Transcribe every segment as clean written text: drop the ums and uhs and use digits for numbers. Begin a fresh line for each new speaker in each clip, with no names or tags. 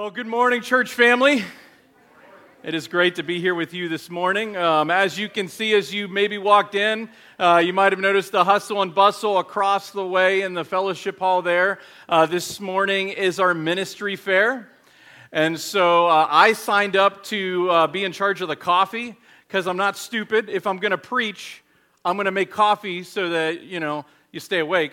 Well, good morning, church family. It is great to be here with you this morning. As you can see, as you maybe walked in, you might have noticed the hustle and bustle across the way in the fellowship hall there. This morning is our ministry fair. And so I signed up to be in charge of the coffee because I'm not stupid. If I'm going to preach, I'm going to make coffee so that, you stay awake.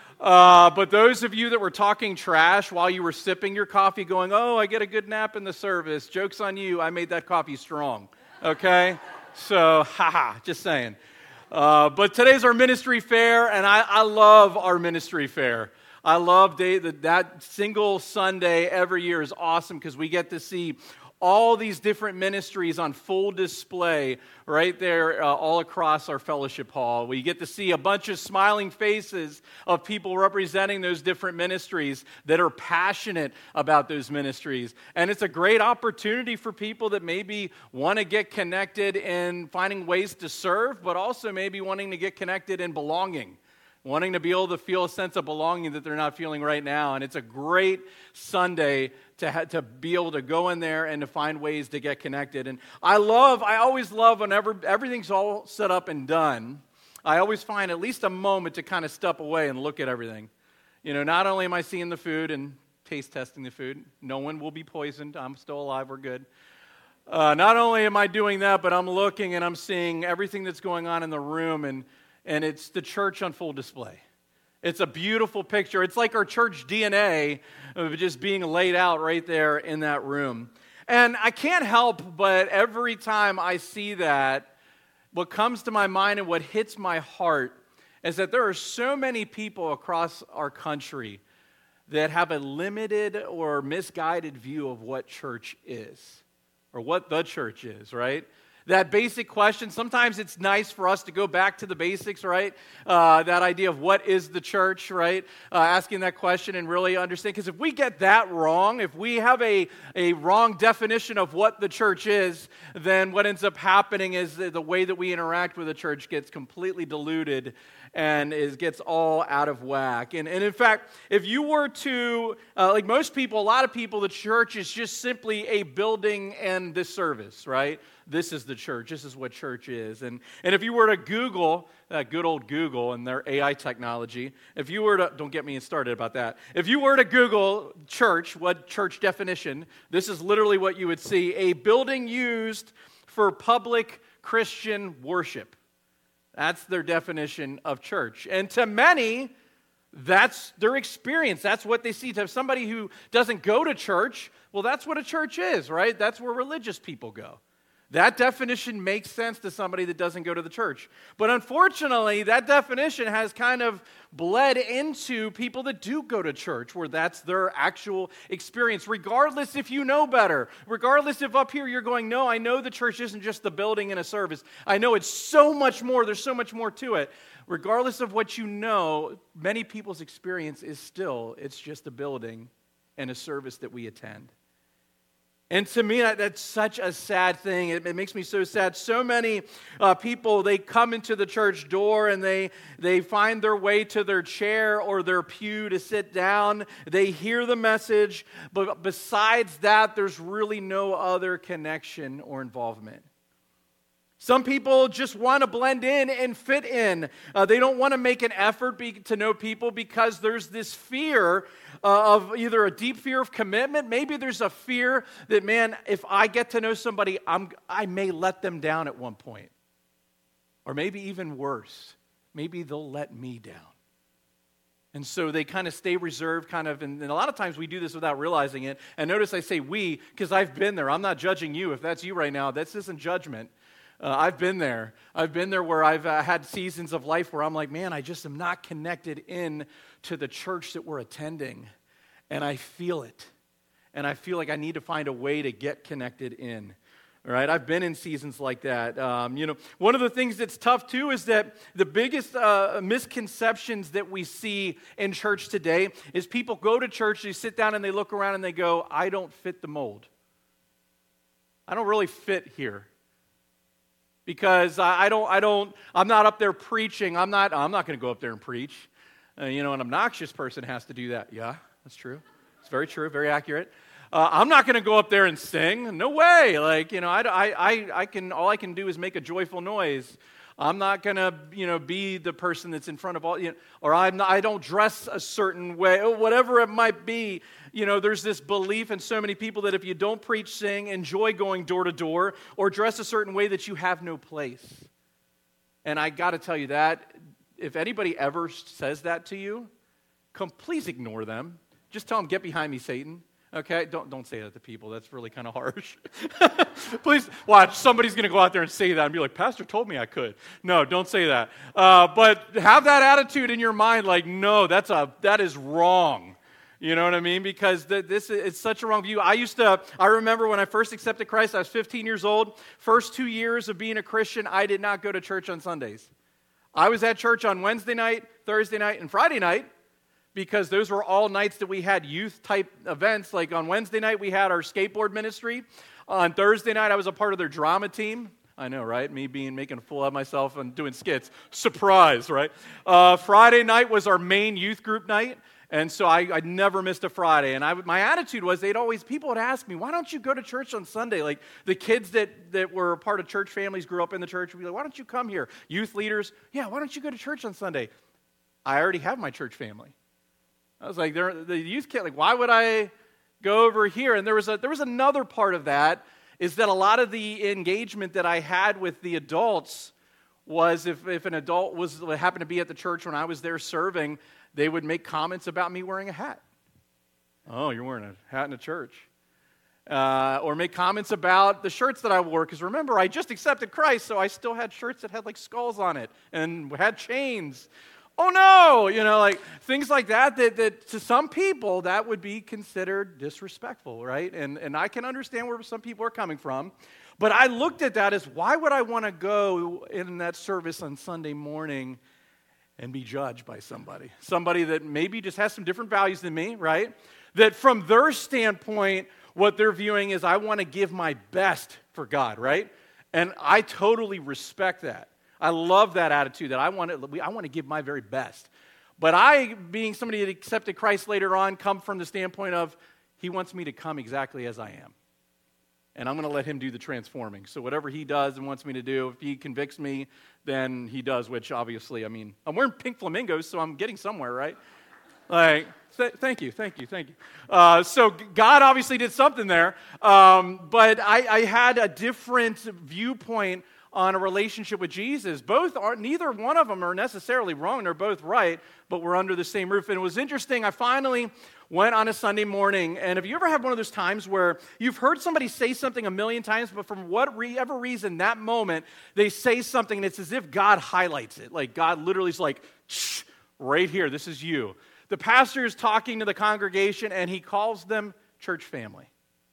But those of you that were talking trash while you were sipping your coffee going, oh, I get a good nap in the service, joke's on you, I made that coffee strong, okay? So, just saying. But today's our ministry fair, and I love our ministry fair. I love that single Sunday every year is awesome because we get to see all these different ministries on full display right there all across our fellowship hall. We get to see a bunch of smiling faces of people representing those different ministries that are passionate about those ministries. And it's a great opportunity for people that maybe want to get connected in finding ways to serve, but also maybe wanting to get connected in belonging. Wanting to be able to feel a sense of belonging that they're not feeling right now. And it's a great Sunday to be able to go in there and to find ways to get connected. And I always love whenever everything's all set up and done, I always find at least a moment to kind of step away and look at everything. Not only am I seeing the food and taste testing the food, no one will be poisoned, I'm still alive, we're good. Not only am I doing that, but I'm looking and I'm seeing everything that's going on in the room, and it's the church on full display. It's a beautiful picture. It's like our church DNA of just being laid out right there in that room. And I can't help but every time I see that, what comes to my mind and what hits my heart is that there are so many people across our country that have a limited or misguided view of what church is, or what the church is, right? That basic question, sometimes it's nice for us to go back to the basics, right? That idea of what is the church, right? Asking that question and really understand. Because if we get that wrong, if we have a wrong definition of what the church is, then what ends up happening is the way that we interact with the church gets completely diluted and gets all out of whack. And in fact, if you were to, like most people, a lot of people, the church is just simply a building and this service, right? This is the church. This is what church is. And if you were to Google, good old Google and their AI technology, if you were to, don't get me started about that. If you were to Google church, what church definition, this is literally what you would see. A building used for public Christian worship. That's their definition of church. And to many, that's their experience. That's what they see. To somebody who doesn't go to church, well, that's what a church is, right? That's where religious people go. That definition makes sense to somebody that doesn't go to the church. But unfortunately, that definition has kind of bled into people that do go to church, where that's their actual experience, regardless if you know better. Regardless if up here you're going, no, I know the church isn't just the building and a service. I know it's so much more. There's so much more to it. Regardless of what you know, many people's experience is still, it's just a building and a service that we attend. And to me, that's such a sad thing. It makes me so sad. So many people, they come into the church door and they find their way to their chair or their pew to sit down. They hear the message, but besides that, there's really no other connection or involvement. Some people just want to blend in and fit in. They don't want to make an effort to know people because there's this fear of either a deep fear of commitment. Maybe there's a fear that, man, if I get to know somebody, I may let them down at one point. Or maybe even worse, maybe they'll let me down. And so they kind of stay reserved, and a lot of times we do this without realizing it. And notice I say we, because I've been there. I'm not judging you. If that's you right now, this isn't judgment. I've been there. I've been there where I've had seasons of life where I'm like, man, I just am not connected in to the church that we're attending. And I feel it. And I feel like I need to find a way to get connected in. All right, I've been in seasons like that. One of the things that's tough too is that the biggest misconceptions that we see in church today is people go to church, they sit down and they look around and they go, I don't fit the mold. I don't really fit here. Because I'm not up there preaching. I'm not going to go up there and preach. An obnoxious person has to do that. Yeah, that's true. It's very true, very accurate. I'm not going to go up there and sing. No way. Like, I can, all I can do is make a joyful noise. I'm not going to, be the person that's in front of all, or I don't dress a certain way, or whatever it might be. There's this belief in so many people that if you don't preach, sing, enjoy going door to door, or dress a certain way, that you have no place. And I got to tell you that, if anybody ever says that to you, please ignore them. Just tell them, get behind me, Satan. Okay? Don't say that to people. That's really kind of harsh. Please watch. Somebody's going to go out there and say that and be like, Pastor told me I could. No, don't say that. But have that attitude in your mind like, no, that is wrong. You know what I mean? Because this is such a wrong view. I remember when I first accepted Christ, I was 15 years old. First 2 years of being a Christian, I did not go to church on Sundays. I was at church on Wednesday night, Thursday night, and Friday night, because those were all nights that we had youth-type events. Like on Wednesday night, we had our skateboard ministry. On Thursday night, I was a part of their drama team. I know, right? Me making a fool of myself and doing skits. Surprise, right? Friday night was our main youth group night. And so I never missed a Friday. And my attitude was, people would ask me, why don't you go to church on Sunday? Like the kids that were a part of church families, grew up in the church, would be like, why don't you come here? Youth leaders, yeah, why don't you go to church on Sunday? I already have my church family. I was like, the youth kid, like, why would I go over here? And there was another part of that, is that a lot of the engagement that I had with the adults was if an adult happened to be at the church when I was there serving, they would make comments about me wearing a hat. Oh, you're wearing a hat in a church. Or make comments about the shirts that I wore. Because remember, I just accepted Christ, so I still had shirts that had like skulls on it and had chains. Oh no, like things like that to some people that would be considered disrespectful, right? And I can understand where some people are coming from. But I looked at that as, why would I want to go in that service on Sunday morning and be judged by somebody that maybe just has some different values than me, right? That from their standpoint, what they're viewing is, I want to give my best for God, right? And I totally respect that. I love that attitude, that I want to give my very best. But I, being somebody that accepted Christ later on, come from the standpoint of, he wants me to come exactly as I am. And I'm going to let him do the transforming. So whatever he does and wants me to do, if he convicts me, then he does, which obviously, I'm wearing pink flamingos, so I'm getting somewhere, right? Like, thank you. So God obviously did something there. But I had a different viewpoint on a relationship with Jesus. Neither one of them are necessarily wrong. They're both right, but we're under the same roof. And it was interesting. I finally went on a Sunday morning, and have you ever had one of those times where you've heard somebody say something a million times, but from whatever reason, that moment, they say something, and it's as if God highlights it. Like God literally is like, shh, right here, this is you. The pastor is talking to the congregation, and he calls them church family.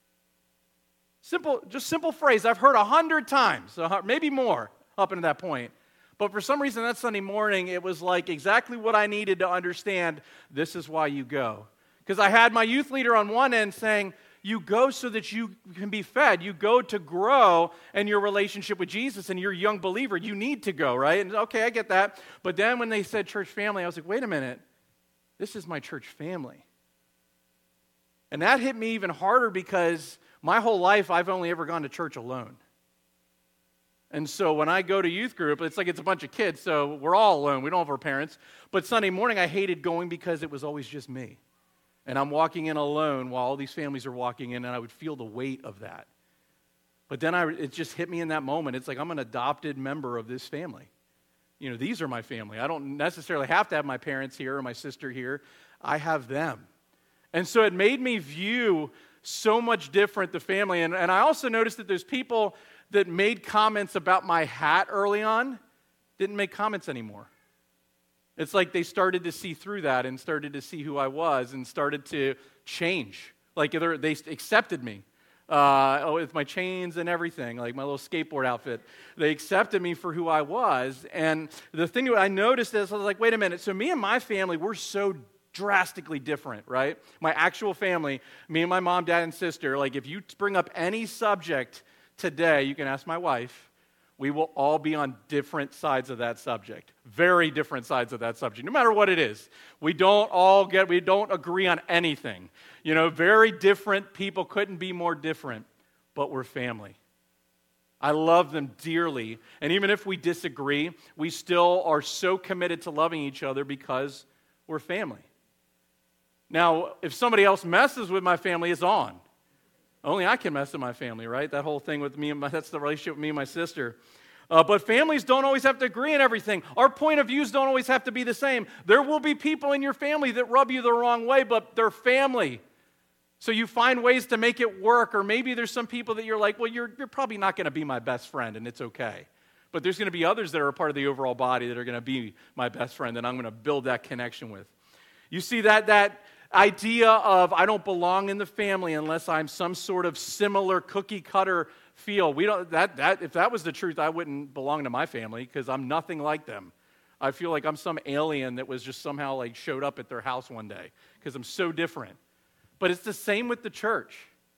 Simple phrase I've heard 100 times, maybe more up until that point. But for some reason that Sunday morning, it was like exactly what I needed to understand. This is why you go. Because I had my youth leader on one end saying, you go so that you can be fed. You go to grow in your relationship with Jesus, and you're a young believer. You need to go, right? And okay, I get that. But then when they said church family, I was like, wait a minute. This is my church family. And that hit me even harder because my whole life, I've only ever gone to church alone. And so when I go to youth group, it's like it's a bunch of kids, so we're all alone. We don't have our parents. But Sunday morning, I hated going because it was always just me. And I'm walking in alone while all these families are walking in, and I would feel the weight of that. But then it just hit me in that moment. It's like I'm an adopted member of this family. These are my family. I don't necessarily have to have my parents here or my sister here. I have them. And so it made me view so much different the family. And I also noticed that there's people that made comments about my hat early on, didn't make comments anymore. It's like they started to see through that and started to see who I was and started to change. Like they accepted me with my chains and everything, like my little skateboard outfit. They accepted me for who I was. And the thing that I noticed is I was like, wait a minute. So me and my family, we're so drastically different, right? My actual family, me and my mom, dad, and sister, like if you bring up any subject today, you can ask my wife, we will all be on different sides of that subject. Very different sides of that subject, no matter what it is. We don't agree on anything. Very different people, couldn't be more different, but we're family. I love them dearly, and even if we disagree, we still are so committed to loving each other because we're family. Now, if somebody else messes with my family, it's on. Only I can mess with my family, right? That whole thing with me, that's the relationship with me and my sister. But families don't always have to agree on everything. Our point of views don't always have to be the same. There will be people in your family that rub you the wrong way, but they're family. So you find ways to make it work, or maybe there's some people that you're like, well, you're probably not going to be my best friend, and it's okay. But there's going to be others that are a part of the overall body that are going to be my best friend, and I'm going to build that connection with. You see that idea of I don't belong in the family unless I'm some sort of similar cookie cutter feel. If that was the truth, I wouldn't belong to my family because I'm nothing like them. I feel like I'm some alien that was just somehow showed up at their house one day because I'm so different. But it's the same with the church.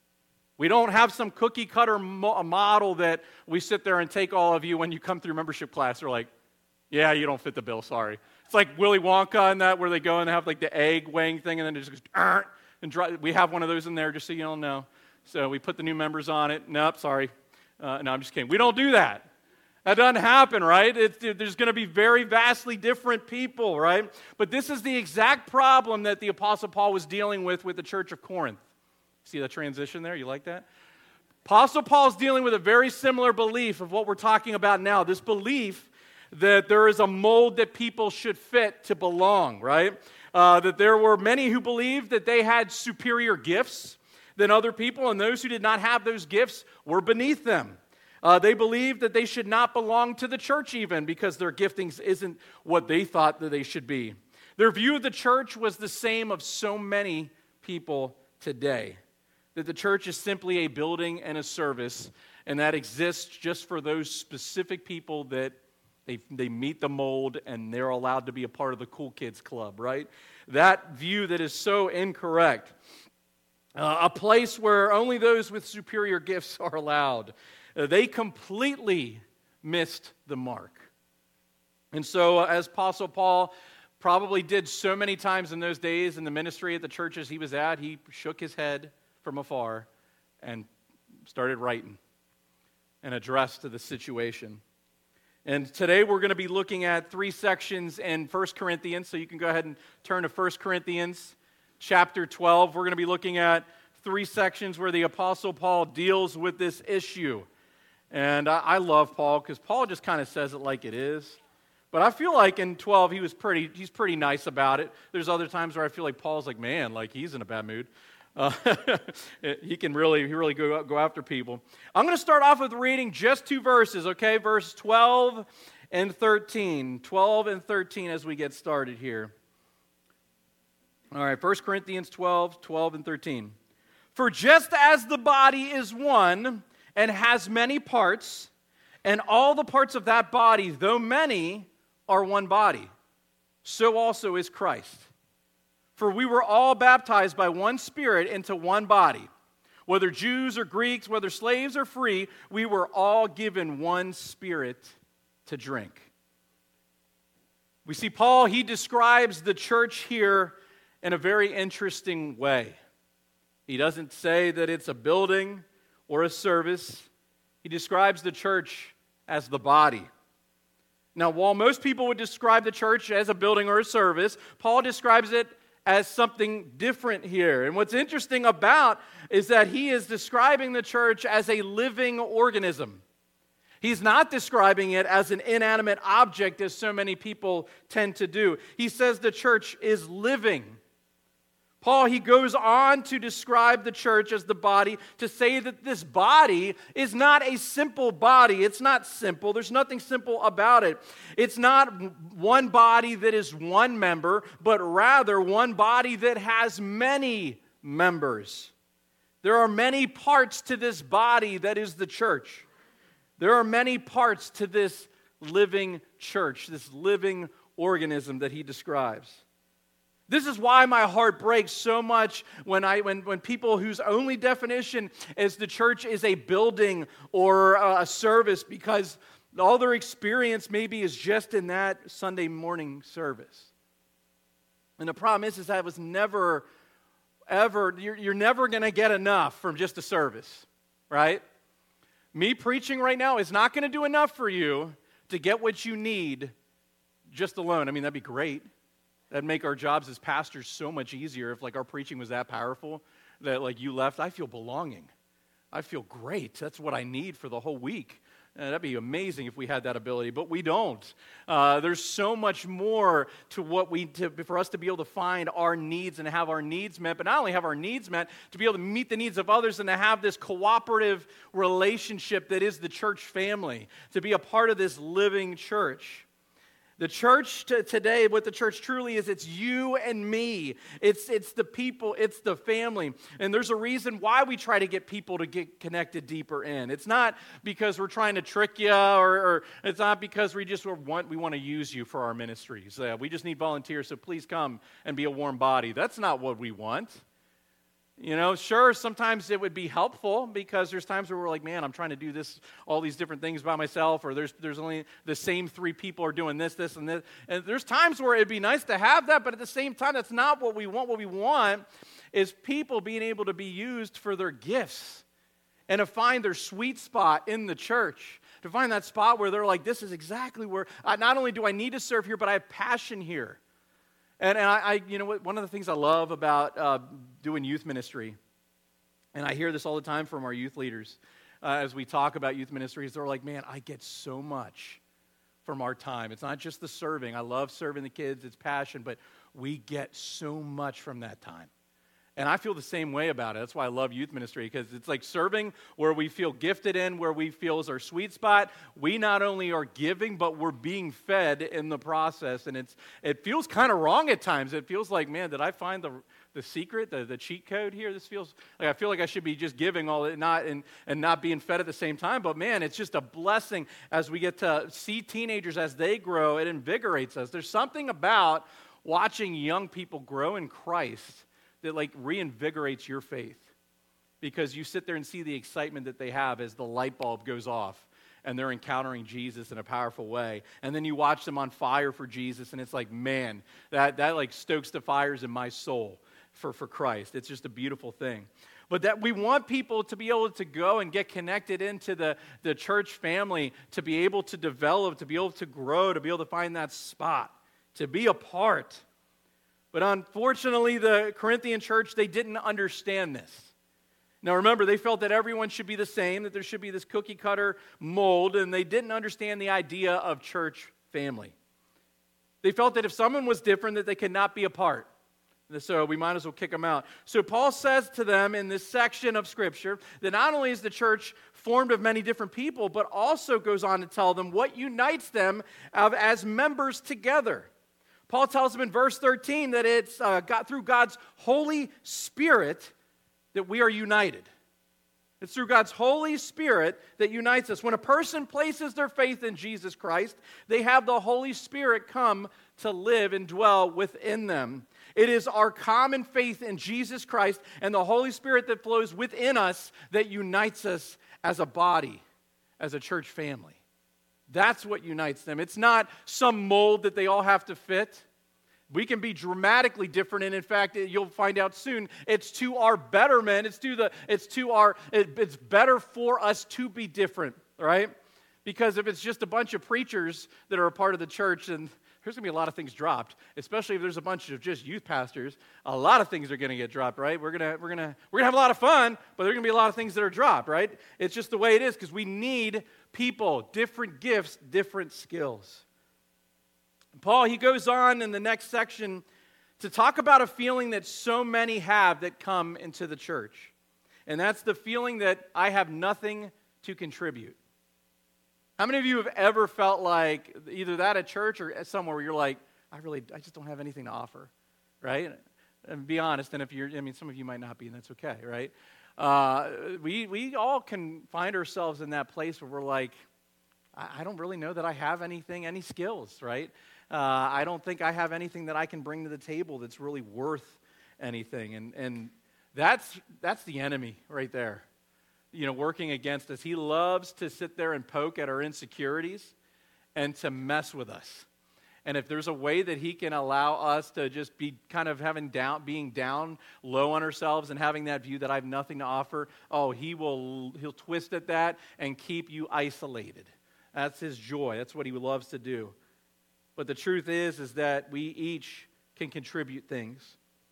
We don't have some cookie cutter model that we sit there and take all of you when you come through membership class. They're like, yeah, you don't fit the bill, sorry. It's like Willy Wonka and that where they go and have the egg weighing thing and then it just goes, and dry. We have one of those in there just so you don't know. So we put the new members on it. Nope, sorry. No, I'm just kidding. We don't do that. That doesn't happen, right? There's going to be very vastly different people, right? But this is the exact problem that the Apostle Paul was dealing with the church of Corinth. See that transition there? You like that? Apostle Paul's dealing with a very similar belief of what we're talking about now. This belief that there is a mold that people should fit to belong, right? That there were many who believed that they had superior gifts than other people, and those who did not have those gifts were beneath them. They believed that they should not belong to the church even because their giftings isn't what they thought that they should be. Their view of the church was the same of so many people today, that the church is simply a building and a service, and that exists just for those specific people that they meet the mold and they're allowed to be a part of the cool kids club, right? That view that is so incorrect. A place where only those with superior gifts are allowed. They completely missed the mark. And so, as Apostle Paul probably did so many times in those days in the ministry at the churches he was at, he shook his head from afar and started writing and addressed to the situation. And today we're going to be looking at 3 sections in 1 Corinthians, so you can go ahead and turn to 1 Corinthians chapter 12. We're going to be looking at 3 sections where the Apostle Paul deals with this issue. And I love Paul because Paul just kind of says it like it is. But I feel like in 12 he's pretty nice about it. There's other times where I feel like Paul's like, man, like he's in a bad mood. He really go after people. I'm going to start off with reading just 2 verses, okay? Verse 12 and 13. 12 and 13 as we get started here. All right, 1 Corinthians 12 and 13. For just as the body is one and has many parts, and all the parts of that body, though many, are one body, so also is Christ. For we were all baptized by one Spirit into one body. Whether Jews or Greeks, whether slaves or free, we were all given one Spirit to drink. We see Paul, he describes the church here in a very interesting way. He doesn't say that it's a building or a service. He describes the church as the body. Now, while most people would describe the church as a building or a service, Paul describes it as something different here. And what's interesting about is that he is describing the church as a living organism. He's not describing it as an inanimate object as so many people tend to do. He says the church is living. Paul, he goes on to describe the church as the body, to say that this body is not a simple body. It's not simple. There's nothing simple about it. It's not one body that is one member, but rather one body that has many members. There are many parts to this body that is the church. There are many parts to this living church, this living organism that he describes. This is why my heart breaks so much when people whose only definition is the church is a building or a service, because All their experience maybe is just in that Sunday morning service. And the problem is that it was never, ever, you're never going to get enough from just a service, right? Me preaching right now is not going to do enough for you to get what you need just alone. I mean, that'd be great. That'd make our jobs as pastors so much easier if, like, our preaching was that powerful that, like, you left. I feel belonging. I feel great. That's what I need for the whole week. That'd be amazing if we had that ability, but we don't. There's so much more to for us to be able to find our needs and have our needs met, but not only have our needs met, to be able to meet the needs of others and to have this cooperative relationship that is the church family, to be a part of this living church. The church today, what the church truly is, it's you and me. It's the people, it's the family. And there's a reason why we try to get people to get connected deeper in. It's not because we're trying to trick you, or it's not because we want to use you for our ministries. We just need volunteers, so please come and be a warm body. That's not what we want. You know, sure, sometimes it would be helpful because there's times where we're like, man, I'm trying to do this, all these different things by myself, or there's only the same 3 people are doing this, and this. And there's times where it'd be nice to have that, but at the same time, that's not what we want. What we want is people being able to be used for their gifts and to find their sweet spot in the church, to find that spot where they're like, this is exactly where, not only do I need to serve here, but I have passion here. And I you know what, one of the things I love about doing youth ministry, and I hear this all the time from our youth leaders as we talk about youth ministries, they're like, man, I get so much from our time. It's not just the serving. I love serving the kids. It's passion, but we get so much from that time. And I feel the same way about it. That's why I love youth ministry, because it's like serving where we feel gifted in, where we feel is our sweet spot. We not only are giving, but we're being fed in the process. And it feels kind of wrong at times. It feels like, man, did I find the secret, the cheat code here? This feels like I feel like I should be just giving all it, and not being fed at the same time. But man, it's just a blessing as we get to see teenagers as they grow. It invigorates us. There's something about watching young people grow in Christ that like reinvigorates your faith, because you sit there and see the excitement that they have as the light bulb goes off and they're encountering Jesus in a powerful way. And then you watch them on fire for Jesus, and it's like, man, that like stokes the fires in my soul for Christ. It's just a beautiful thing. But that we want people to be able to go and get connected into the church family, to be able to develop, to be able to grow, to be able to find that spot, to be a part. But unfortunately, the Corinthian church, they didn't understand this. Now remember, they felt that everyone should be the same, that there should be this cookie-cutter mold, and they didn't understand the idea of church family. They felt that if someone was different, that they could not be a part. So we might as well kick them out. So Paul says to them in this section of Scripture that not only is the church formed of many different people, but also goes on to tell them what unites them as members together. Paul tells them in verse 13 that it's through God's Holy Spirit that we are united. It's through God's Holy Spirit that unites us. When a person places their faith in Jesus Christ, they have the Holy Spirit come to live and dwell within them. It is our common faith in Jesus Christ and the Holy Spirit that flows within us that unites us as a body, as a church family. That's what unites them. It's not some mold that they all have to fit. We can be dramatically different, and in fact, you'll find out soon, it's to our betterment. It's better for us to be different, right? Because if it's just a bunch of preachers that are a part of the church, and there's going to be a lot of things dropped, especially if there's a bunch of just youth pastors. A lot of things are going to get dropped, right? We're going to have a lot of fun, but there's going to be a lot of things that are dropped, right? It's just the way it is, because we need people, different gifts, different skills. Paul, he goes on in the next section to talk about a feeling that so many have that come into the church. And that's the feeling that I have nothing to contribute. How many of you have ever felt like either that at church or somewhere where you're like, I just don't have anything to offer, right? And be honest, and some of you might not be, and that's okay, right? We all can find ourselves in that place where we're like, I don't really know that I have any skills, right? I don't think I have anything that I can bring to the table that's really worth anything. And that's the enemy right there. working against us. He loves to sit there and poke at our insecurities and to mess with us. And if there's a way that he can allow us to just be kind of being down low on ourselves and having that view that I have nothing to offer, he'll twist at that and keep you isolated. That's his joy. That's what he loves to do. But the truth is that we each can contribute things.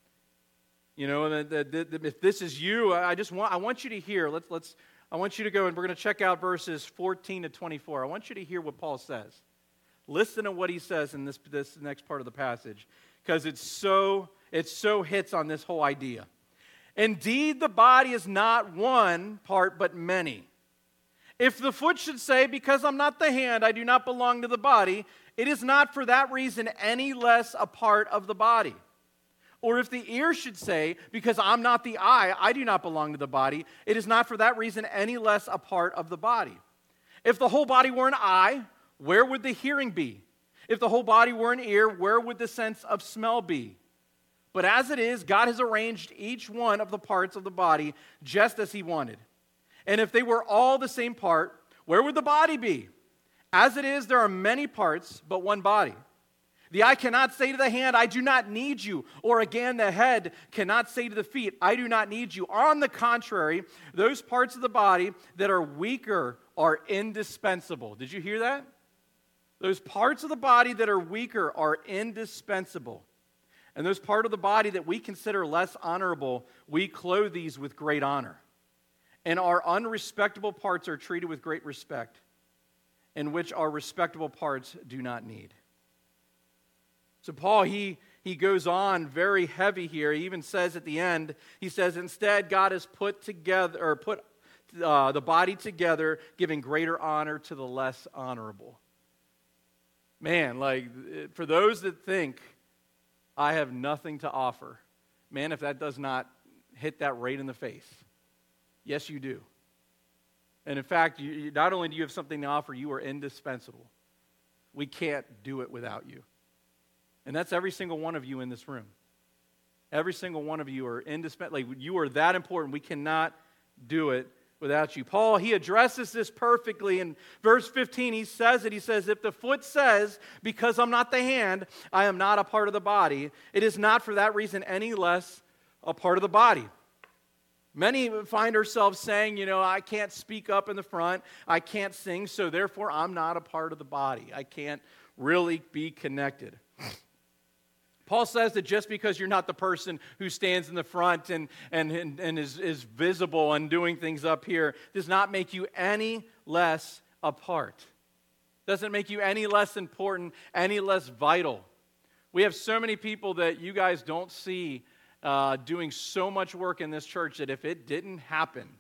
If this is you, I want you to hear. I want you to go, and we're going to check out verses 14 to 24. I want you to hear what Paul says. Listen to what he says in this next part of the passage, because it so hits on this whole idea. Indeed, the body is not one part, but many. If the foot should say, because I'm not the hand, I do not belong to the body, it is not for that reason any less a part of the body. Or if the ear should say, because I'm not the eye, I do not belong to the body, it is not for that reason any less a part of the body. If the whole body were an eye, where would the hearing be? If the whole body were an ear, where would the sense of smell be? But as it is, God has arranged each one of the parts of the body just as he wanted. And if they were all the same part, where would the body be? As it is, there are many parts, but one body. The eye cannot say to the hand, I do not need you. Or again, the head cannot say to the feet, I do not need you. On the contrary, those parts of the body that are weaker are indispensable. Did you hear that? Those parts of the body that are weaker are indispensable. And those parts of the body that we consider less honorable, we clothe these with great honor. And our unrespectable parts are treated with great respect, in which our respectable parts do not need. So Paul, he goes on very heavy here. He even says at the end, he says, instead God has put the body together, giving greater honor to the less honorable. Man, for those that think I have nothing to offer, man, if that does not hit that right in the face, yes, you do. And in fact, you not only do you have something to offer, you are indispensable. We can't do it without you. And that's every single one of you in this room. Every single one of you are indispensable. You are that important. We cannot do it without you. Paul, he addresses this perfectly. In verse 15, he says it. He says, if the foot says, because I'm not the hand, I am not a part of the body, it is not for that reason any less a part of the body. Many find ourselves saying, I can't speak up in the front, I can't sing, so therefore I'm not a part of the body. I can't really be connected. Paul says that just because you're not the person who stands in the front and is visible and doing things up here does not make you any less a part. Doesn't make you any less important, any less vital. We have so many people that you guys don't see doing so much work in this church that if it didn't happen,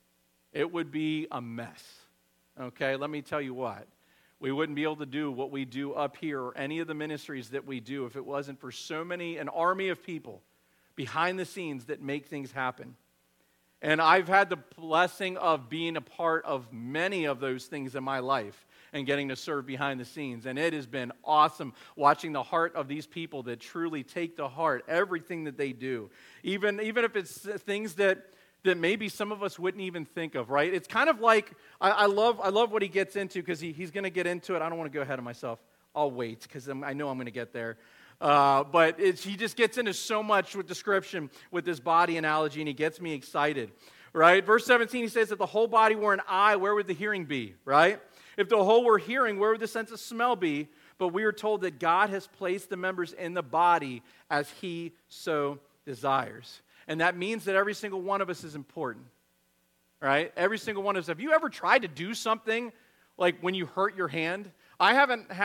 it would be a mess. Okay, let me tell you what. We wouldn't be able to do what we do up here or any of the ministries that we do if it wasn't for an army of people behind the scenes that make things happen. And I've had the blessing of being a part of many of those things in my life and getting to serve behind the scenes. And it has been awesome watching the heart of these people that truly take to heart everything that they do. Even if it's things that maybe some of us wouldn't even think of, right? It's kind of like, I love what he gets into because he's going to get into it. I don't want to go ahead of myself. I'll wait because I know I'm going to get there. But he just gets into so much with description with this body analogy, and he gets me excited, right? Verse 17, he says, if the whole body were an eye, where would the hearing be, right? If the whole were hearing, where would the sense of smell be? But we are told that God has placed the members in the body as he so desires. And that means that every single one of us is important, right? Every single one of us. Have you ever tried to do something like when you hurt your hand? I've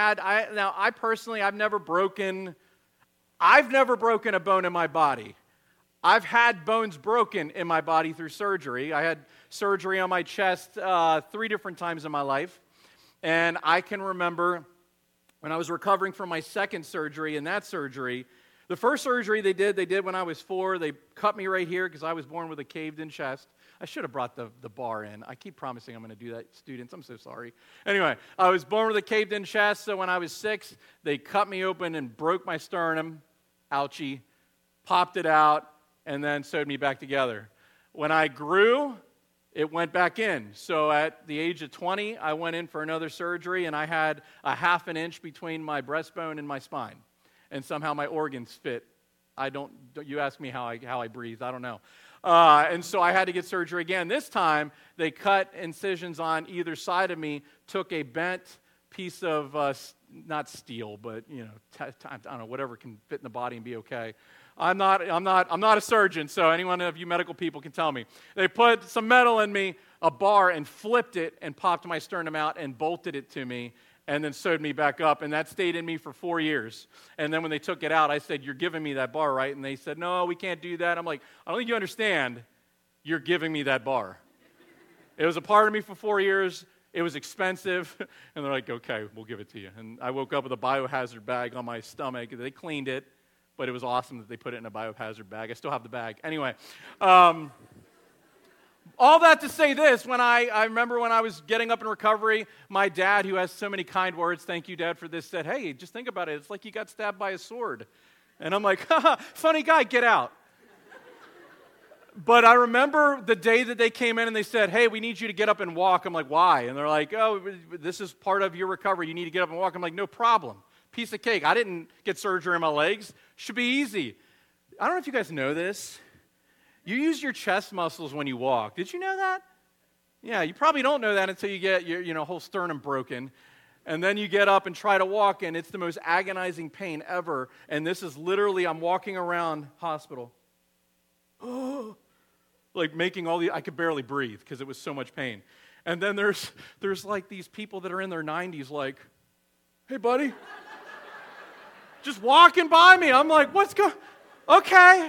never broken a bone in my body. I've had bones broken in my body through surgery. I had surgery on my chest 3 different times in my life. And I can remember when I was recovering from my second surgery, and that surgery, the first surgery they did when I was 4. They cut me right here because I was born with a caved-in chest. I should have brought the bar in. I keep promising I'm going to do that, students. I'm so sorry. Anyway, I was born with a caved-in chest, so when I was 6, they cut me open and broke my sternum. Ouchie. Popped it out, and then sewed me back together. When I grew, it went back in. So at the age of 20, I went in for another surgery, and I had a half an inch between my breastbone and my spine. And somehow my organs fit. You ask me how I breathe, I don't know. And so I had to get surgery again. This time, they cut incisions on either side of me, took a bent piece of, not steel, but, I don't know, whatever can fit in the body and be okay. I'm not a surgeon, so anyone of you medical people can tell me. They put some metal in me, a bar, and flipped it and popped my sternum out and bolted it to me and then sewed me back up, and that stayed in me for 4 years. And then when they took it out, I said, "You're giving me that bar, right?" And they said, "No, we can't do that." I'm like, "I don't think you understand. You're giving me that bar." It was a part of me for 4 years. It was expensive, and they're like, "Okay, we'll give it to you." And I woke up with a biohazard bag on my stomach. They cleaned it. But it was awesome that they put it in a biohazard bag. I still have the bag. Anyway, all that to say this, when I remember when I was getting up in recovery, my dad, who has so many kind words, thank you, Dad, for this, said, "Hey, just think about it. It's like you got stabbed by a sword." And I'm like, "Haha, funny guy, get out." But I remember the day that they came in and they said, "Hey, we need you to get up and walk." I'm like, "Why?" And they're like, "Oh, this is part of your recovery. You need to get up and walk." I'm like, "No problem. Piece of cake. I didn't get surgery on my legs. Should be easy." I don't know if you guys know this. You use your chest muscles when you walk. Did you know that? Yeah, you probably don't know that until you get your whole sternum broken. And then you get up and try to walk, and it's the most agonizing pain ever. And this is literally, I'm walking around hospital. Like making I could barely breathe because it was so much pain. And then there's like these people that are in their 90s like, "Hey, buddy." Just walking by me. I'm like, "What's going on?" Okay.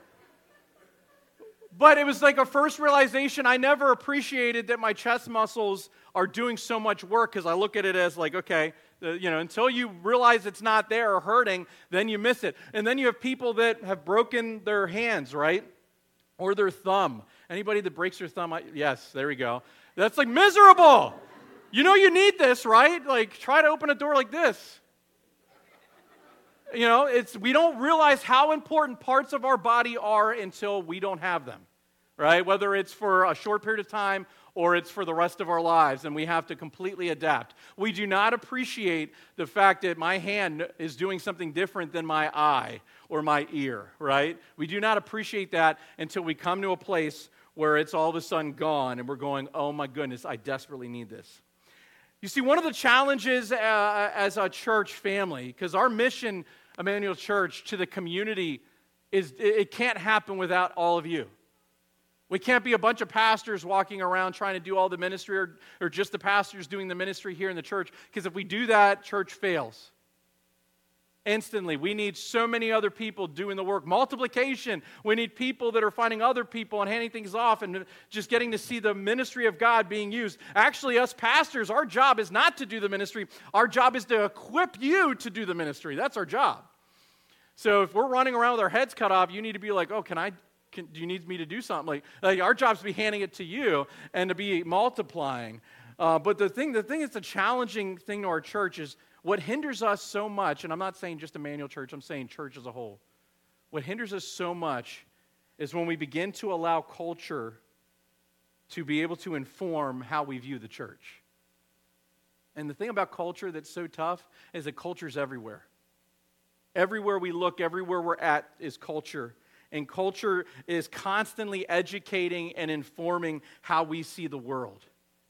But it was like a first realization. I never appreciated that my chest muscles are doing so much work because I look at it as like, okay, until you realize it's not there or hurting, then you miss it. And then you have people that have broken their hands, right? Or their thumb. Anybody that breaks their thumb? Yes, there we go. That's like miserable. You need this, right? Like try to open a door like this. We don't realize how important parts of our body are until we don't have them, right? Whether it's for a short period of time or it's for the rest of our lives, and we have to completely adapt. We do not appreciate the fact that my hand is doing something different than my eye or my ear, right? We do not appreciate that until we come to a place where it's all of a sudden gone, and we're going, "Oh my goodness, I desperately need this." You see, one of the challenges as a church family, because our mission, Emmanuel Church, to the community, it can't happen without all of you. We can't be a bunch of pastors walking around trying to do all the ministry or just the pastors doing the ministry here in the church, because if we do that, church fails. Instantly, we need so many other people doing the work. Multiplication, we need people that are finding other people and handing things off and just getting to see the ministry of God being used. Actually, us pastors, our job is not to do the ministry. Our job is to equip you to do the ministry. That's our job. So if we're running around with our heads cut off, you need to be like, "Oh, do you need me to do something?" Like our job is to be handing it to you and to be multiplying. But the thing that's a challenging thing to our church is what hinders us so much, and I'm not saying just Emmanuel Church, I'm saying church as a whole. What hinders us so much is when we begin to allow culture to be able to inform how we view the church. And the thing about culture that's so tough is that culture's everywhere. Everywhere we look, everywhere we're at is culture. And culture is constantly educating and informing how we see the world.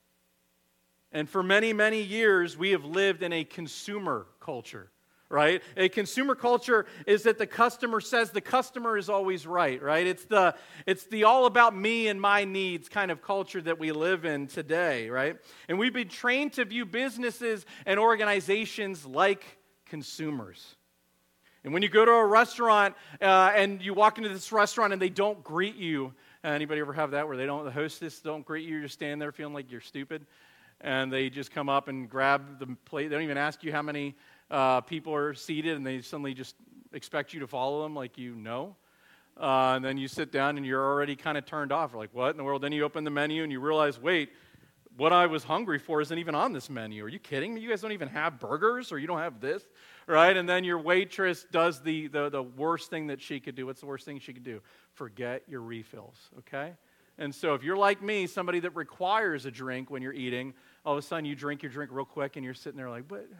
And for many, many years, we have lived in a consumer culture, right? A consumer culture is that the customer says the customer is always right? It's the all about me and my needs kind of culture that we live in today, right? And we've been trained to view businesses and organizations like consumers. And when you go to a restaurant and you walk into this restaurant and they don't greet you, anybody ever have that where the hostess don't greet you, you're just standing there feeling like you're stupid? And they just come up and grab the plate. They don't even ask you how many people are seated, and they suddenly just expect you to follow them like you know. And then you sit down, and you're already kind of turned off. You're like, what in the world? Then you open the menu, and you realize, wait, what I was hungry for isn't even on this menu. Are you kidding me? You guys don't even have burgers, or you don't have this, right? And then your waitress does the worst thing that she could do. What's the worst thing she could do? Forget your refills, okay? And so if you're like me, somebody that requires a drink when you're eating, all of a sudden you drink your drink real quick and you're sitting there like, what?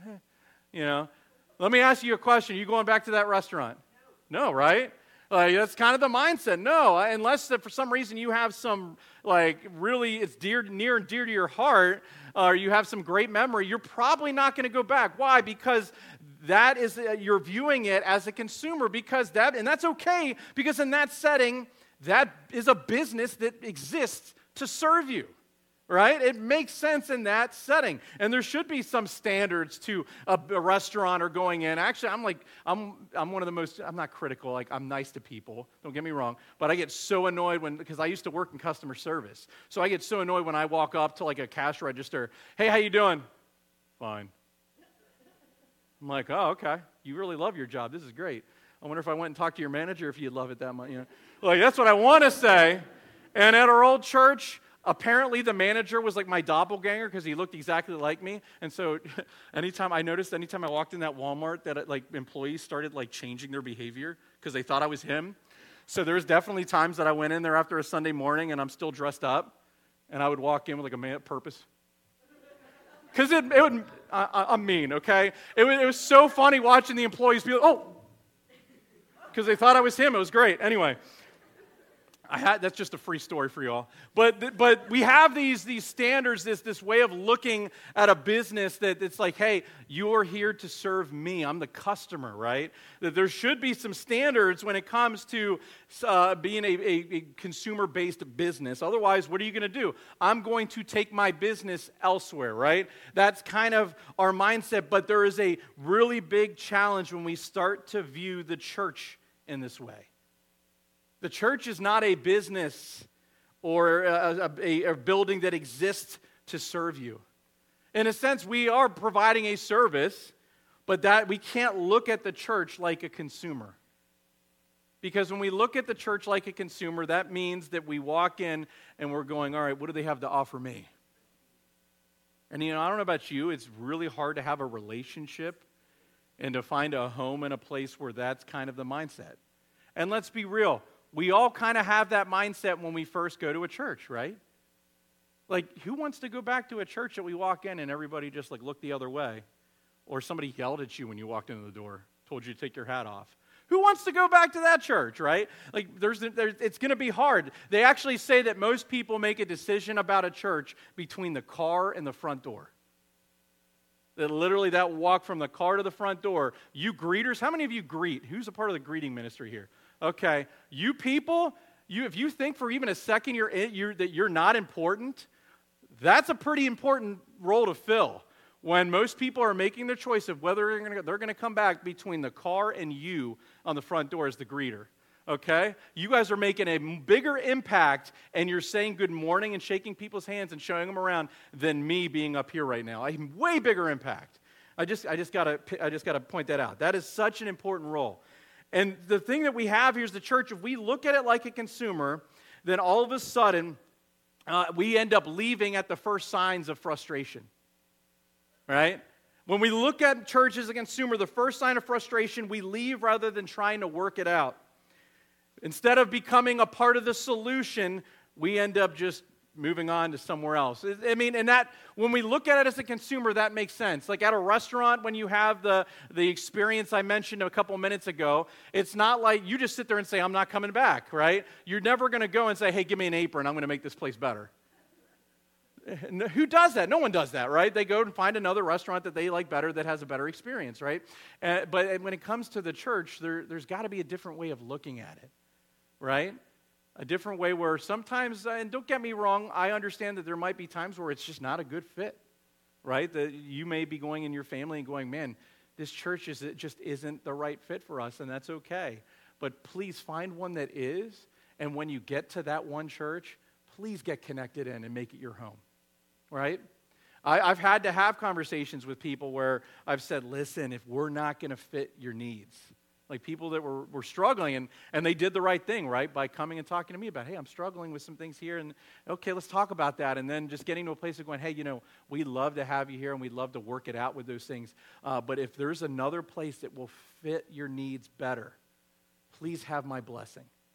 Let me ask you a question. Are you going back to that restaurant? No, right? That's kind of the mindset. No, unless for some reason you have some, really it's near and dear to your heart, or you have some great memory, you're probably not going to go back. Why? Because that is, you're viewing it as a consumer, and that's okay, because in that setting, that is a business that exists to serve you. Right? It makes sense in that setting. And there should be some standards to a restaurant or going in. Actually, I'm one of the most, I'm not critical, I'm nice to people, don't get me wrong, but I get so annoyed because I used to work in customer service. So I get so annoyed when I walk up to a cash register, hey, how you doing? Fine. I'm like, oh, okay. You really love your job. This is great. I wonder if I went and talked to your manager if you'd love it that much. That's what I want to say. And at our old church, apparently the manager was like my doppelganger because he looked exactly like me. And so anytime I walked in that Walmart that employees started changing their behavior because they thought I was him. So there's definitely times that I went in there after a Sunday morning and I'm still dressed up and I would walk in with a man purpose. Because I'm mean, okay? It was so funny watching the employees be like, oh, because they thought I was him. It was great. Anyway. That's just a free story for you all. But we have these standards, this way of looking at a business that it's like, hey, you're here to serve me. I'm the customer, right? That there should be some standards when it comes to being a consumer-based business. Otherwise, what are you going to do? I'm going to take my business elsewhere, right? That's kind of our mindset. But there is a really big challenge when we start to view the church in this way. The church is not a business or a building that exists to serve you. In a sense, we are providing a service, but that we can't look at the church like a consumer. Because when we look at the church like a consumer, that means that we walk in and we're going, all right, what do they have to offer me? And I don't know about you, it's really hard to have a relationship and to find a home and a place where that's kind of the mindset. And let's be real. We all kind of have that mindset when we first go to a church, right? Who wants to go back to a church that we walk in and everybody just looked the other way? Or somebody yelled at you when you walked into the door, told you to take your hat off. Who wants to go back to that church, right? It's going to be hard. They actually say that most people make a decision about a church between the car and the front door. That literally that walk from the car to the front door. You greeters, how many of you greet? Who's a part of the greeting ministry here? Okay, you people, if you think for even a second that you're not important, that's a pretty important role to fill. When most people are making their choice of whether they're going to come back between the car and you on the front door as the greeter. Okay, you guys are making a bigger impact, and you're saying good morning and shaking people's hands and showing them around than me being up here right now. A way bigger impact. I just got to point that out. That is such an important role. And the thing that we have here is the church, if we look at it like a consumer, then all of a sudden, we end up leaving at the first signs of frustration, right? When we look at church as a consumer, the first sign of frustration, we leave rather than trying to work it out. Instead of becoming a part of the solution, we end up just moving on to somewhere else. And that when we look at it as a consumer, that makes sense. Like at a restaurant, when you have the experience I mentioned a couple minutes ago, it's not like you just sit there and say, I'm not coming back, right? You're never going to go and say, hey, give me an apron, I'm going to make this place better. Who does that? No one does that, right? They go and find another restaurant that they like better, that has a better experience, right? But when it comes to the church, there's got to be a different way of looking at it, right? A different way where sometimes, and don't get me wrong, I understand that there might be times where it's just not a good fit, right? That you may be going in your family and going, man, this church just isn't the right fit for us, and that's okay. But please find one that is, and when you get to that one church, please get connected in and make it your home, right? I've had to have conversations with people where I've said, listen, if we're not going to fit your needs, like people that were struggling, and they did the right thing, right, by coming and talking to me about, hey, I'm struggling with some things here, and okay, let's talk about that, and then just getting to a place of going, hey, we'd love to have you here, and we'd love to work it out with those things, but if there's another place that will fit your needs better, please have my blessing.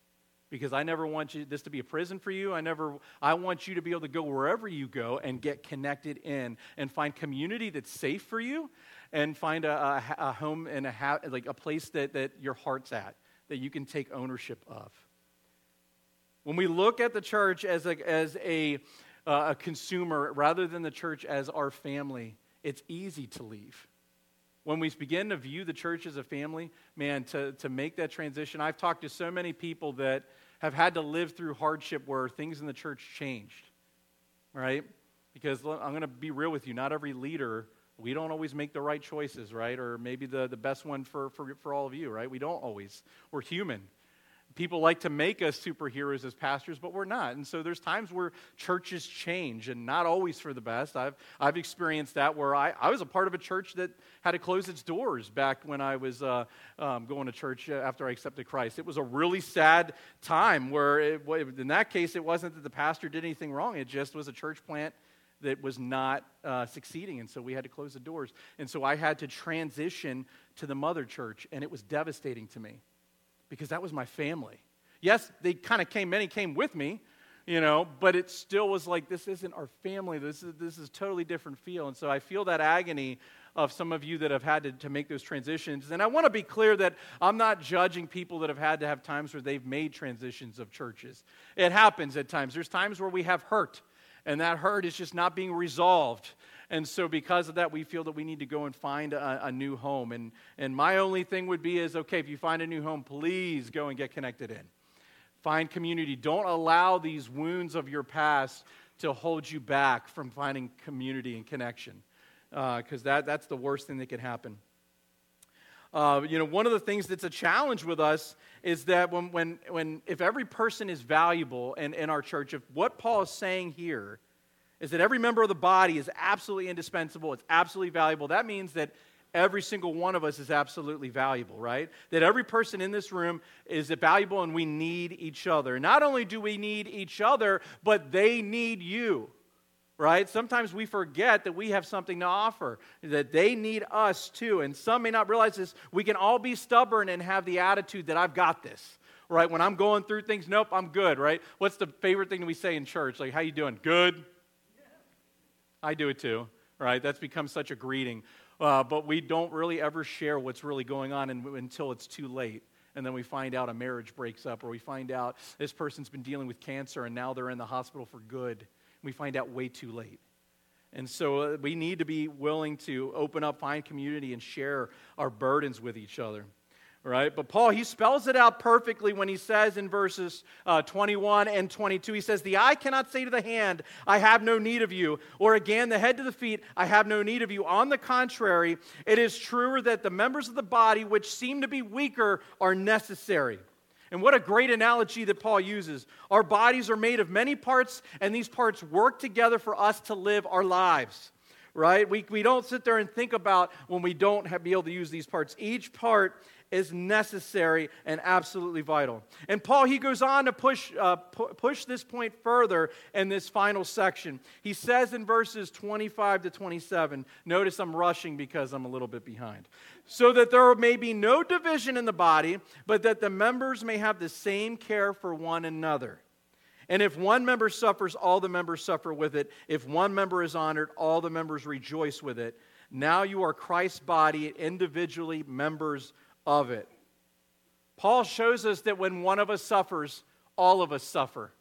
because I never want this to be a prison for you. I want you to be able to go wherever you go and get connected in and find community that's safe for you, and find a home and a place that your heart's at, that you can take ownership of. When we look at the church as a consumer rather than the church as our family, it's easy to leave. When we begin to view the church as a family, man, to make that transition, I've talked to so many people that have had to live through hardship where things in the church changed, right? Because I'm going to be real with you, not every leader, we don't always make the right choices, right? Or maybe the best one for all of you, right? We don't always. We're human. People like to make us superheroes as pastors, but we're not. And so there's times where churches change, and not always for the best. I've experienced that where I was a part of a church that had to close its doors back when I was going to church after I accepted Christ. It was a really sad time where, in that case, it wasn't that the pastor did anything wrong. It just was a church plant that was not succeeding, and so we had to close the doors. And so I had to transition to the mother church, and it was devastating to me, because that was my family. Yes, many came with me, but it still was like, this isn't our family. This is totally different feel. And so I feel that agony of some of you that have had to make those transitions. And I want to be clear that I'm not judging people that have had to have times where they've made transitions of churches. It happens at times. There's times where we have hurt, and that hurt is just not being resolved. And so because of that, we feel that we need to go and find a new home. And my only thing would be is, okay, if you find a new home, please go and get connected in. Find community. Don't allow these wounds of your past to hold you back from finding community and connection, because that's the worst thing that could happen. One of the things that's a challenge with us is that if every person is valuable in our church, if what Paul is saying here is that every member of the body is absolutely indispensable, it's absolutely valuable, that means that every single one of us is absolutely valuable, right? That every person in this room is valuable, and we need each other. Not only do we need each other, but they need you, right? Sometimes we forget that we have something to offer, that they need us too. And some may not realize this. We can all be stubborn and have the attitude that I've got this, right? When I'm going through things, nope, I'm good, right? What's the favorite thing we say in church? Like, how you doing? Good? I do it too, right? That's become such a greeting. But we don't really ever share what's really going on until it's too late. And then we find out a marriage breaks up, or we find out this person's been dealing with cancer and now they're in the hospital for good. We find out way too late. And so we need to be willing to open up, find community, and share our burdens with each other. Right? But Paul, he spells it out perfectly when he says in verses 21 and 22, he says, the eye cannot say to the hand, I have no need of you. Or again, the head to the feet, I have no need of you. On the contrary, it is truer that the members of the body which seem to be weaker are necessary. And what a great analogy that Paul uses. Our bodies are made of many parts, and these parts work together for us to live our lives. Right? We don't sit there and think about when we don't be able to use these parts. Each part is necessary and absolutely vital. And Paul, he goes on to push this point further in this final section. He says in verses 25 to 27, notice I'm rushing because I'm a little bit behind. So that there may be no division in the body, but that the members may have the same care for one another. And if one member suffers, all the members suffer with it. If one member is honored, all the members rejoice with it. Now you are Christ's body, individually members of it. Paul shows us that when one of us suffers, all of us suffer.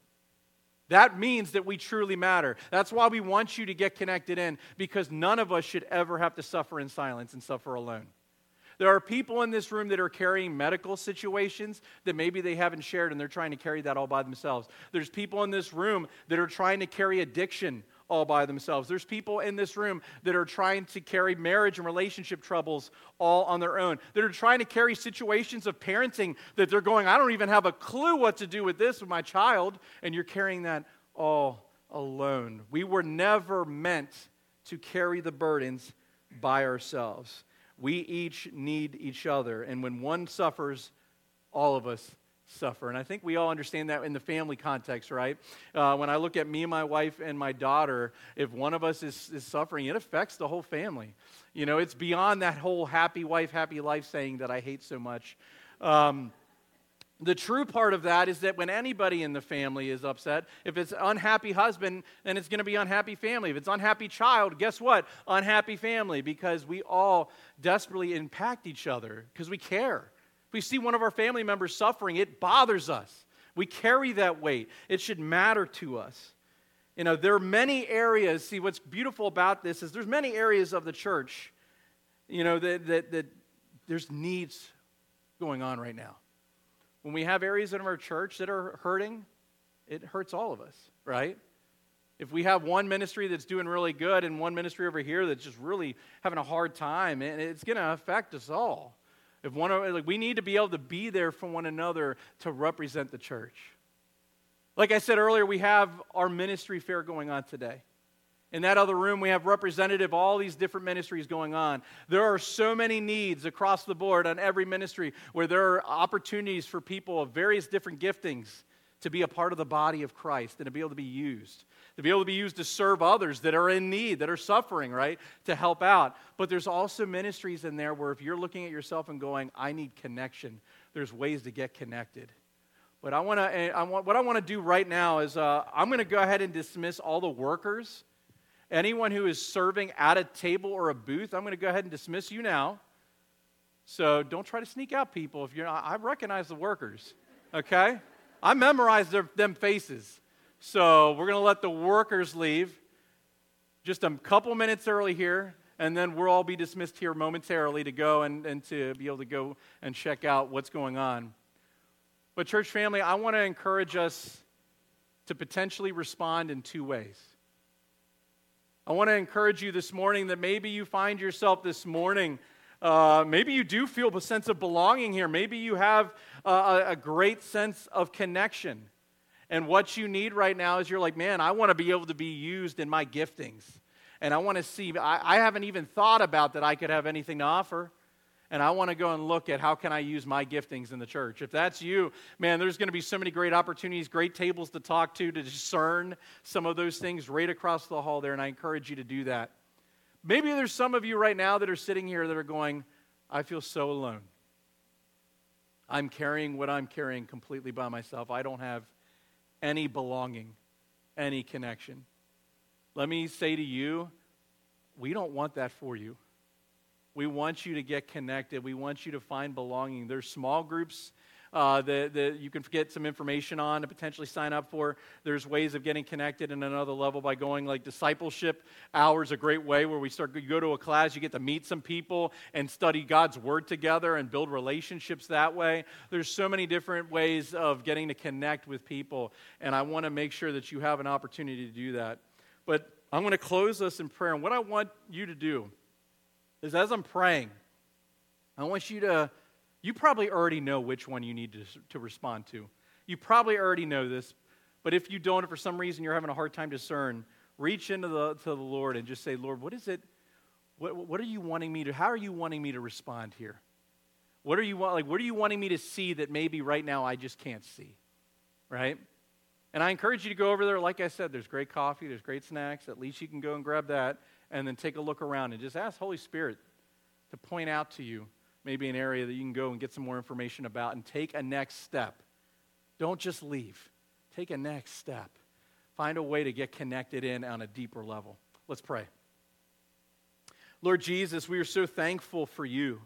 That means that we truly matter. That's why we want you to get connected in, because none of us should ever have to suffer in silence and suffer alone. There are people in this room that are carrying medical situations that maybe they haven't shared, and they're trying to carry that all by themselves. There's people in this room that are trying to carry addiction all by themselves. There's people in this room that are trying to carry marriage and relationship troubles all on their own. That are trying to carry situations of parenting that they're going, I don't even have a clue what to do with this with my child, and you're carrying that all alone. We were never meant to carry the burdens by ourselves. We each need each other, and when one suffers, all of us suffer. And I think we all understand that in the family context, right? When I look at me and my wife and my daughter, if one of us is suffering, it affects the whole family. You know, it's beyond that whole happy wife, happy life saying that I hate so much. The true part of that is that when anybody in the family is upset, if it's unhappy husband, then it's going to be unhappy family. If it's unhappy child, guess what? Unhappy family, because we all desperately impact each other because we care. If we see one of our family members suffering, it bothers us. We carry that weight. It should matter to us. There are many areas. See, what's beautiful about this is there's many areas of the church, that there's needs going on right now. When we have areas in our church that are hurting, it hurts all of us, right? If we have one ministry that's doing really good and one ministry over here that's just really having a hard time, and it's going to affect us all. We need to be able to be there for one another to represent the church. Like I said earlier, we have our ministry fair going on today. In that other room, we have representative of all these different ministries going on. There are so many needs across the board on every ministry where there are opportunities for people of various different giftings to be a part of the body of Christ and to be able to be used. To be able to be used to serve others that are in need, that are suffering, right? To help out. But there's also ministries in there where if you're looking at yourself and going, I need connection, there's ways to get connected. But what I want to do right now is I'm going to go ahead and dismiss all the workers. Anyone who is serving at a table or a booth, I'm going to go ahead and dismiss you now. So don't try to sneak out people. I recognize the workers, okay? I memorized them faces. So we're going to let the workers leave just a couple minutes early here, and then we'll all be dismissed here momentarily to go and to be able to go and check out what's going on. But church family, I want to encourage us to potentially respond in two ways. I want to encourage you this morning that maybe you find yourself this morning, maybe you do feel a sense of belonging here. Maybe you have a great sense of connection. And what you need right now is you're like, man, I want to be able to be used in my giftings. And I want to see, I haven't even thought about that I could have anything to offer. And I want to go and look at how can I use my giftings in the church. If that's you, man, there's going to be so many great opportunities, great tables to talk to discern some of those things right across the hall there, and I encourage you to do that. Maybe there's some of you right now that are sitting here that are going, I feel so alone. I'm carrying what I'm carrying completely by myself. I don't have any belonging, any connection. Let me say to you, we don't want that for you. We want you to get connected. We want you to find belonging. There's small groups that you can get some information on to potentially sign up for. There's ways of getting connected in another level by going like discipleship hours, a great way where you go to a class, you get to meet some people and study God's Word together and build relationships that way. There's so many different ways of getting to connect with people, and I want to make sure that you have an opportunity to do that. But I'm going to close us in prayer, and what I want you to do is as I'm praying, I want you probably already know which one you need to respond to. You probably already know this, but if you don't, if for some reason you're having a hard time discern, reach into to the Lord and just say, Lord, what is it? What are you wanting me to, how are you wanting me to respond here? What are you wanting me to see that maybe right now I just can't see, right? And I encourage you to go over there. Like I said, there's great coffee, there's great snacks. At least you can go and grab that and then take a look around and just ask Holy Spirit to point out to you maybe an area that you can go and get some more information about and take a next step. Don't just leave. Take a next step. Find a way to get connected in on a deeper level. Let's pray. Lord Jesus, we are so thankful for you.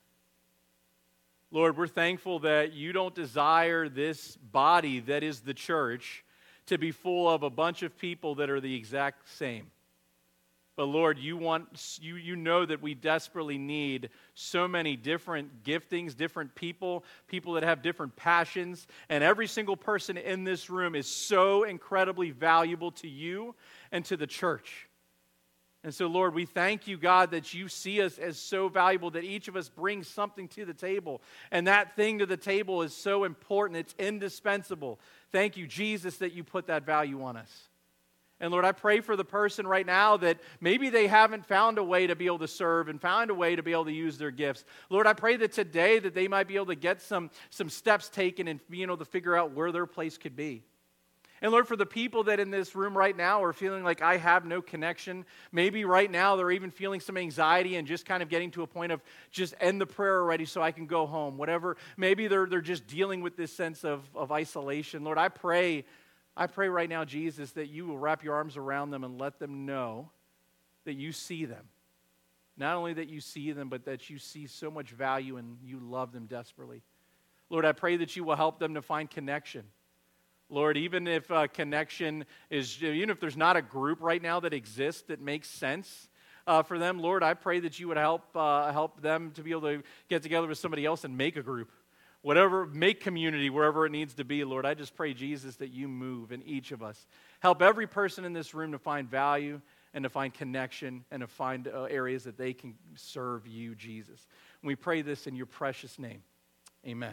Lord, we're thankful that you don't desire this body that is the church to be full of a bunch of people that are the exact same. But Lord, you know that we desperately need so many different giftings, different people that have different passions, and every single person in this room is so incredibly valuable to you and to the church. And so, Lord, we thank you, God, that you see us as so valuable, that each of us brings something to the table. And that thing to the table is so important. It's indispensable. Thank you, Jesus, that you put that value on us. And Lord, I pray for the person right now that maybe they haven't found a way to be able to serve and found a way to be able to use their gifts. Lord, I pray that today that they might be able to get some steps taken and being able to figure out where their place could be. And Lord, for the people that in this room right now are feeling like I have no connection, maybe right now they're even feeling some anxiety and just kind of getting to a point of just end the prayer already so I can go home. Whatever, maybe they're just dealing with this sense of isolation. Lord, I pray right now, Jesus, that you will wrap your arms around them and let them know that you see them. Not only that you see them, but that you see so much value and you love them desperately. Lord, I pray that you will help them to find connection. Lord, even if connection is, even if there's not a group right now that exists that makes sense for them, Lord, I pray that you would help them to be able to get together with somebody else and make a group. Whatever, make community wherever it needs to be, Lord. I just pray, Jesus, that you move in each of us. Help every person in this room to find value and to find connection and to find areas that they can serve you, Jesus. And we pray this in your precious name. Amen.